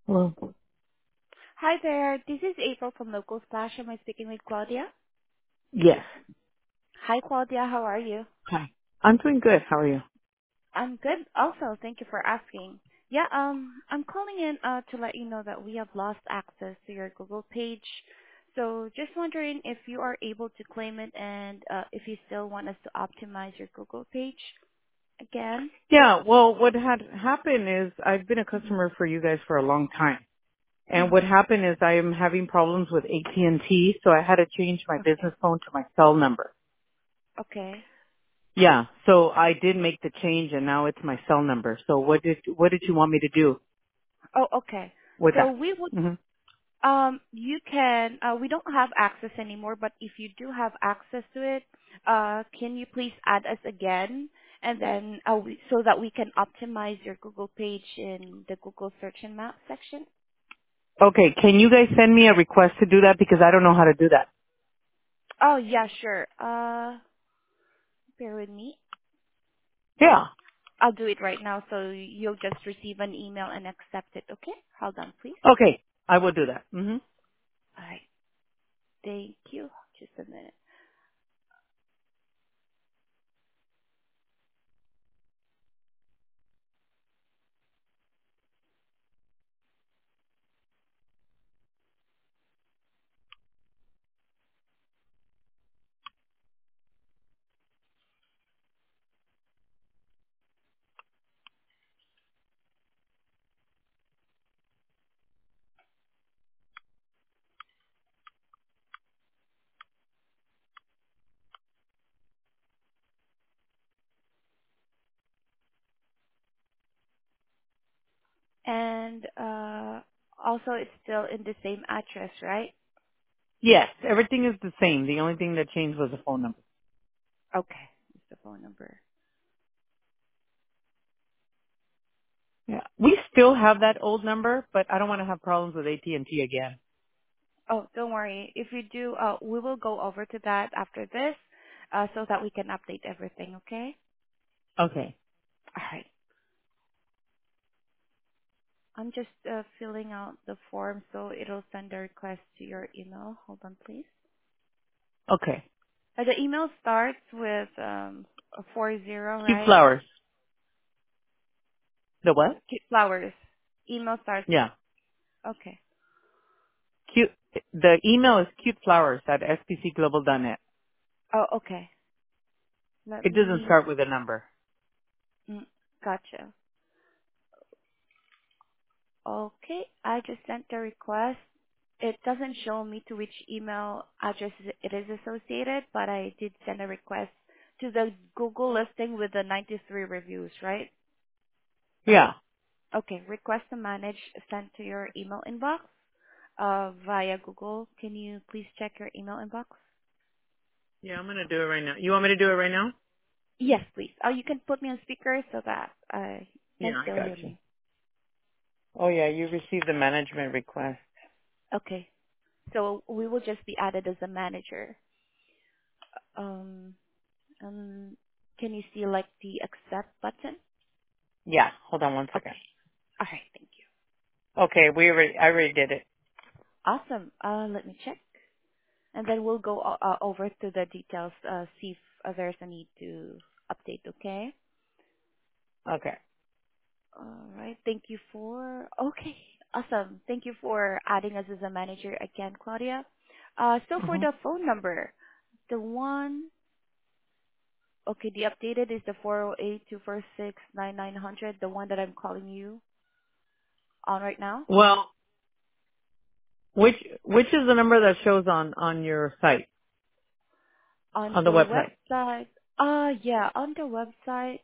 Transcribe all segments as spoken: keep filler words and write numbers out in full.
Well, Hi there. This is April from Local Splash. Am I speaking with Claudia? yes. Hi, Claudia. How are you? Hi. I'm doing good. How are you? I'm good also. Thank you for asking. Yeah, um, I'm calling in uh, to let you know that we have lost access to your Google page. So just wondering if you are able to claim it and uh, if you still want us to optimize your Google page again. Yeah, well, what had happened is I've been a customer Mm-hmm. for you guys for a long time. And what Mm-hmm. happened is I am having problems with A T and T, so I had to change my Okay. business phone to my cell number. Okay. Yeah, so I did make the change and now it's my cell number. So what did what did you want me to do Oh, okay. with So that? we would hmm Um, you can, uh, we don't have access anymore, but if you do have access to it, uh, can you please add us again? And then, uh, we, so that we can optimize your Google page in the Google search and map section? Okay, can you guys send me a request to do that because I don't know how to do that? Oh, yeah, sure. Uh, bear with me. Yeah. I'll do it right now, so you'll just receive an email and accept it, okay? Hold on, please. Okay, I will do that. hmm All right. Thank you. Just a minute. And, uh, also it's still in the same address, right? Yes, everything is the same. The only thing that changed was the phone number. Okay. It's the phone number. Yeah. We still have that old number, but I don't want to have problems with A T and T again. Oh, don't worry. If you do, uh, we will go over to that after this, uh, so that we can update everything, okay? Okay. All right. I'm just uh, filling out the form, so it'll send a request to your email. Hold on, please. Okay. Uh, the email starts with um, a four zero, Cute right? flowers. The what? Cute flowers. Email starts with, Yeah. okay. Cute. The email is cuteflowers at s p c global dot net. Oh, okay. Let It doesn't me, start with a number. mm, gotcha. Okay, I just sent the request. It doesn't show me to which email address it is associated, but I did send a request to the Google listing with the ninety-three reviews, right? Yeah. Okay, request to manage sent to your email inbox uh, via Google. Can you please check your email inbox? Yeah, I'm gonna do it right now. You want me to do it right now? Yes, please. Oh, you can put me on speaker so that I Yeah, can I still got hear you. me. Oh yeah, you received the management request. Okay, so we will just be added as a manager. Um, Um, can you see like the accept button? Yeah. Hold on one second. Okay. All right. Thank you. Okay, we already, I already did it. Awesome. Uh, let me check, and then we'll go uh, uh, over to the details. Uh, see if uh, there's a need to update. Okay. Okay. All right. Thank you for. Okay. Awesome. Thank you for adding us as a manager again, Claudia. Uh, so for hmm the phone number, the one. Okay, the updated is the four zero eight two four six nine nine zero zero, the one that I'm calling you on right now. Well, which which is the number that shows on on your site On on the the website? website, uh, yeah, on the website,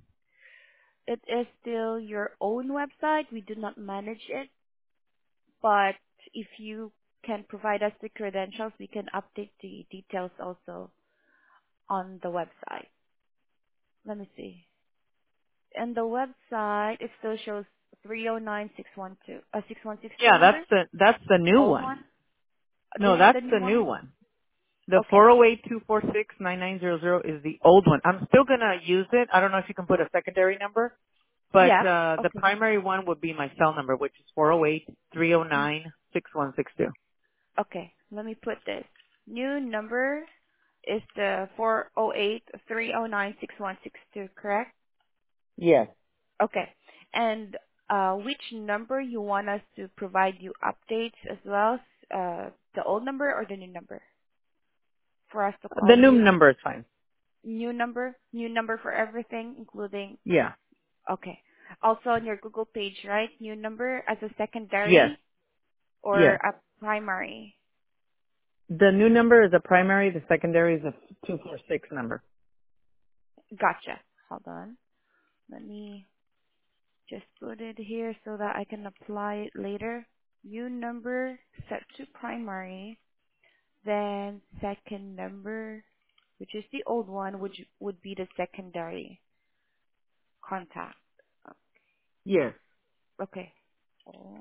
it is still your own website. We do not manage it, but if you can provide us the credentials, we can update the details also on the website. Let me see. In the website, it still shows three oh nine six one two, uh, six one six two Yeah, that's number, the that's the the new old one. one. This No, is that's the new the new one? one. The Okay. four zero eight two four six nine nine zero zero is the old one. I'm still gonna use it. I don't know if you can put a secondary number. But Yeah. uh the Okay. primary one would be my cell number, which is four oh eight, three oh Mm. nine, six one six two. Okay. Let me put this. New number is the four oh eight, three oh nine, six one six two, correct? Yes. Okay. And uh, which number you want us to provide you updates as well? Uh, the old number or the new number for us to The call new you? number is fine. New number, new number for everything, including. Yeah. Okay. Also on your Google page, right? New number as a Yes. secondary or Yes. a primary? The new number is a primary, the secondary is a two four six number. Gotcha. Hold on. Let me just put it here so that I can apply it later. New number set to primary, then second number, which is the old one, which would be the secondary contact. Yes. Okay. Oh.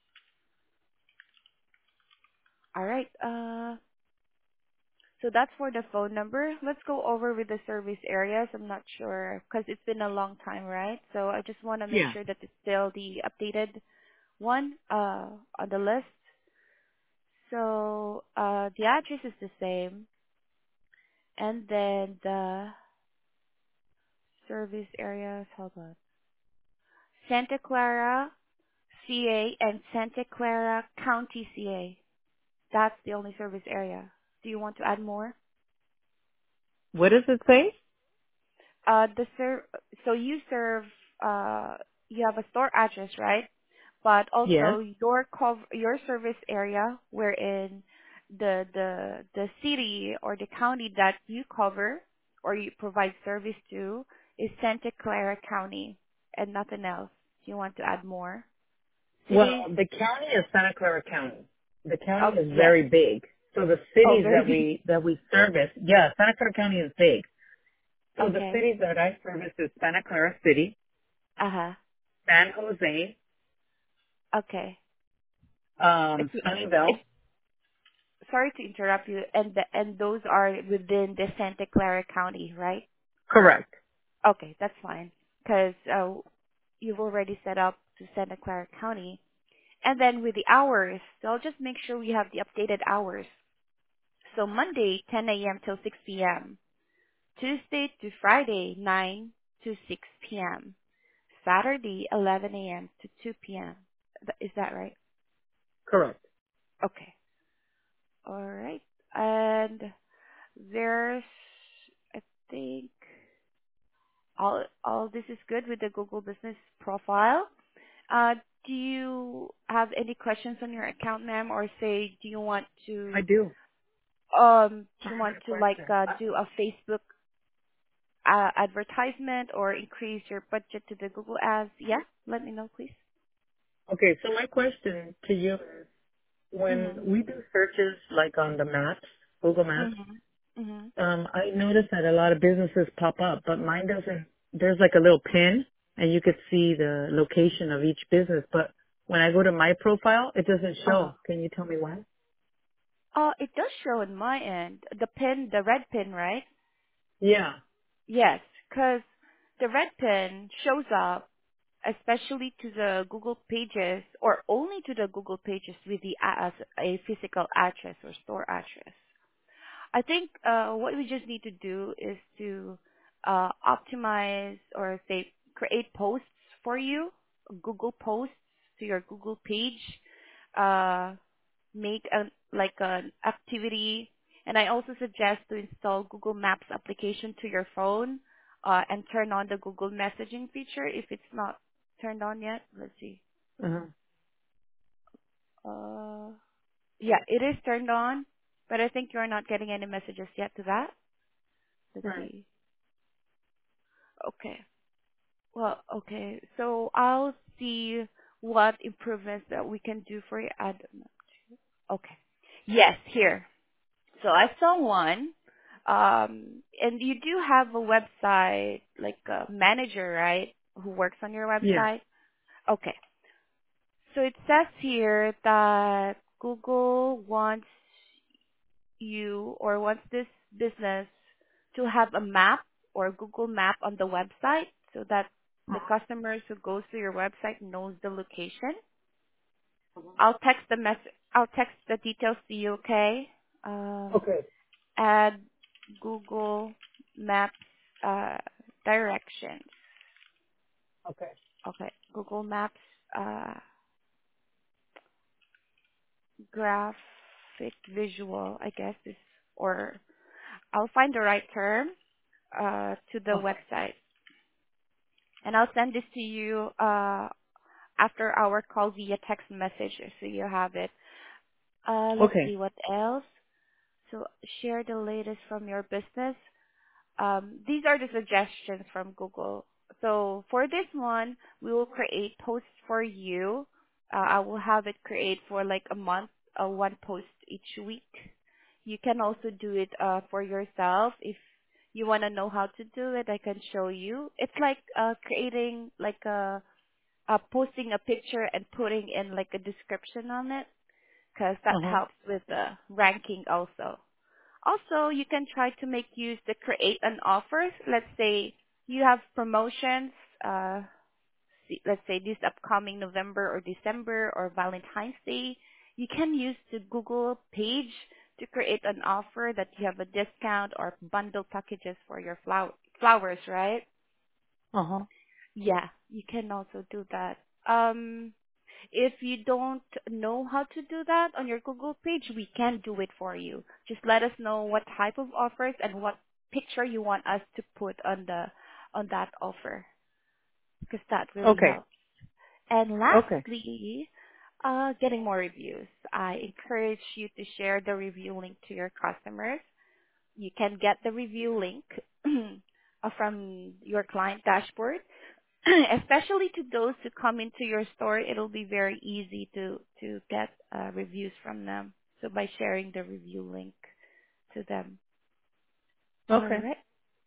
All right. Uh, so that's for the phone number. Let's go over with the service areas. I'm not sure because it's been a long time, right? So I just want to make Yeah. sure that it's still the updated one uh, on the list. So uh, the address is the same, and then the service areas. Hold on. Santa Clara, C A, and Santa Clara County, C A. That's the only service area. Do you want to add more? What does it say? Uh, the ser- so you serve, uh, you have a store address, right? But Yes. also your cov- your service area, wherein the the the city or the county that you cover or you provide service to is Santa Clara County and nothing else. Do you want to add more cities? Well, the county is Santa Clara County. The county Oh, is yes. very big. So the Oh, cities very that big. we that we service, yeah, Santa Clara County is big. So the Okay. cities that I service is Santa Clara City, Uh huh. San Jose, Okay. um, It's Sunnyvale. it's sorry to interrupt you, and the, and those are within the Santa Clara County, right? Correct. Okay, that's fine. Because uh, you've already set up to Santa Clara County. And then with the hours, so I'll just make sure we have the updated hours. So Monday, ten a.m. till six p.m. Tuesday to Friday, nine to six p.m. Saturday, eleven a.m. to two p.m. Th- Is that right? Correct. Okay. All right. And there's, I think, all all this is good with the Google Business Profile. Uh, do you have any questions on your account, ma'am, or say do you want I to do. um do I you have want a to like question. uh, Uh, do a Facebook uh, advertisement or increase your budget to the Google ads? Yeah, let me know, please. Okay, so my question to you is, when Mhm. we do searches like on the maps, Google Maps, Mhm. Mhm. um, I notice that a lot of businesses pop up, but mine doesn't. There's like a little pin, and you could see the location of each business. But when I go to my profile, it doesn't Uh, show. Can you tell me why? uh, it does show on my end the pin, the red pin, right? Yeah. Yes, because the red pin shows up especially to the Google pages or only to the Google pages with the a- as a physical address or store address. I think uh, what we just need to do is to uh, optimize or say create posts for you, Google posts to your Google page, uh, make a like an activity, and I also suggest to install Google Maps application to your phone uh, and turn on the Google messaging feature if it's not turned on yet. Let's see. Uh-huh. Uh, yeah, it is turned on, but I think you're not getting any messages yet to that. Let's Right. see. Okay. Well, okay. So I'll see what improvements that we can do for you. Add. Okay. Yes, here. So I saw one. Um, and you do have a website, like a manager, right? Who works on your Yeah. website? Okay. So it says here that Google wants you or wants this business to have a map or Google map on the website so that the customers who goes to your website knows the location. I'll text the mess. I'll text the details to you. Okay. Um, Okay. add Google Maps uh, directions. Okay. Okay. Google Maps uh, graphic visual. I guess is or I'll find the right term uh, to the Okay. website, and I'll send this to you uh, after our call via text message, so you have it. Uh, let's see Okay. what else. So share the latest from your business. Um, these are the suggestions from Google. So for this one, we will create posts for you. Uh, I will have it create for like a month, uh, one post each week. You can also do it uh, for yourself. If you want to know how to do it, I can show you. It's like uh, creating like a, uh, posting a picture and putting in like a description on it, because that Uh huh. helps with the ranking also. Also, you can try to make use the create an offer. Let's say you have promotions, uh, see- let's say this upcoming November or December or Valentine's Day. You can use the Google page to create an offer that you have a discount or bundle packages for your flower, flowers, right? Uh huh. Yeah, you can also do that. Um, if you don't know how to do that on your Google page, we can do it for you. Just let us know what type of offers and what picture you want us to put on the on that offer, because that really Okay. helps. And Okay. lastly, uh, getting more reviews. I encourage you to share the review link to your customers. You can get the review link uh, from your client dashboard. Especially to those who come into your store, it'll be very easy to to get uh, reviews from them. So by sharing the review link to them. All Okay. right.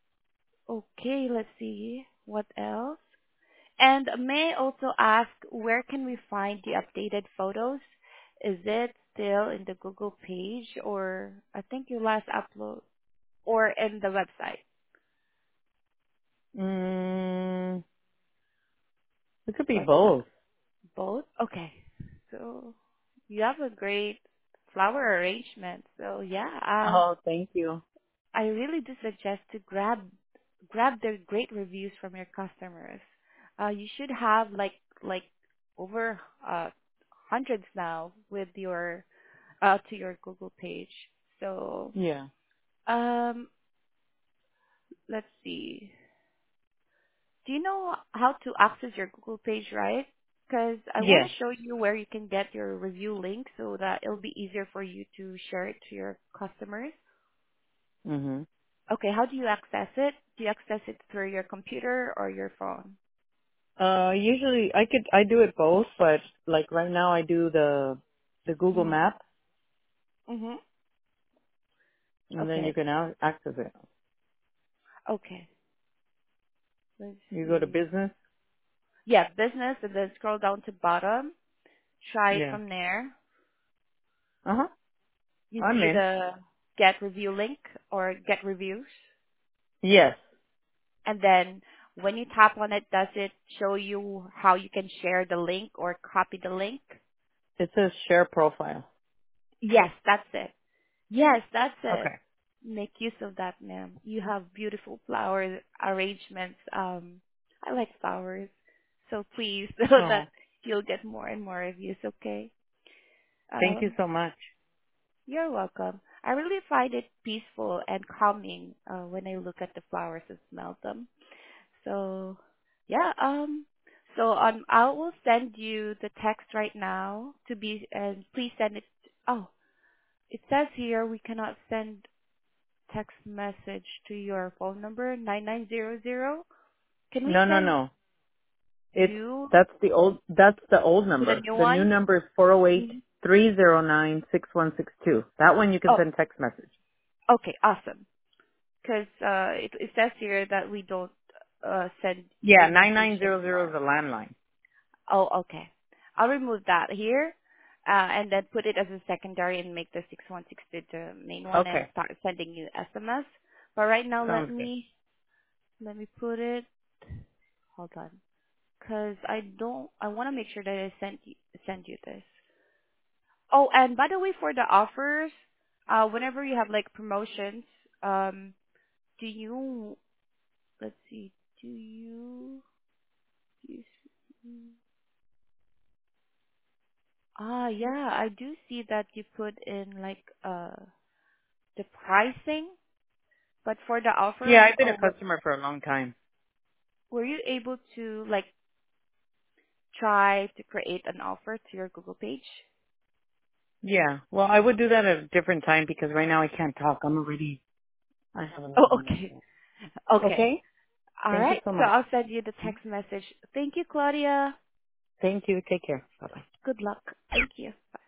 Okay, let's see what else. And may I also ask, where can we find the updated photos? Is it still in the Google page, or I think you last upload, or in the website? Mm, it could be What both. Both? Okay. So you have a great flower arrangement. So yeah, uh, Oh, thank you. I really do suggest to grab grab the great reviews from your customers. Uh, you should have like like over uh, hundreds now with your uh, to your Google page. So Yeah. um, let's see. Do you know how to access your Google page, right? Because I want Yes. to show you where you can get your review link so that it'll be easier for you to share it to your customers. Mhm. Okay, how do you access it? Do you access it through your computer or your phone? Uh, usually I could I do it both, but like right now I do the the Google Mm-hmm. Map, Mm-hmm. and then you Okay. can out- access it. Okay. Let's You go to see. business. Yeah, business, and then scroll down to bottom. Try it Yeah. from there. Uh huh. You I'm see in. the get review link or get reviews. Yes. And then when you tap on it, does it show you how you can share the link or copy the link? It says share profile. Yes, that's it. Yes, that's it. Okay. Make use of that, ma'am. You have beautiful flower arrangements. Um, I like flowers. So please, so that Oh, you'll get more and more reviews, okay? thank you Um, so much. you're welcome. I really find it peaceful and calming uh, when I look at the flowers and smell them. So yeah, um so um I will send you the text right now to be and please send it. Oh, it says here we cannot send text message to your phone number nine nine zero zero. Can we No, no, send no. It's you that's the old that's the old to the number. new The new one? number is four zero eight Mhm. three zero nine six one six two. That one you can Oh, send text message. okay, awesome. Because uh, it, it says here that we don't uh, send Yeah, your nine message nine zero zero is anymore. a landline. Oh, okay. I'll remove that here, uh, and then put it as a secondary and make the six one six two the main one and Okay, start sending you S M S. But right now, let sounds good. me let me put it. Hold on. Cause I don't, I want to make sure that I send you, send you this. Oh, and by the way, for the offers, uh, whenever you have like promotions, um, do you, let's see, do you, do you see, ah, yeah, I do see that you put in like, uh, the pricing, but for the Yeah, offer, I've been oh, a what, customer for a long time. were you able to like try to create an offer to your Google page? Yeah. Well, I would do that at a different time because right now I can't talk. I'm already, I have a Oh, meeting right okay. now. Okay. Okay? All Thank you right. so So much. I'll send you the text message. Thank you, Claudia. Thank you. Take care. Bye-bye. Good luck. Thank you.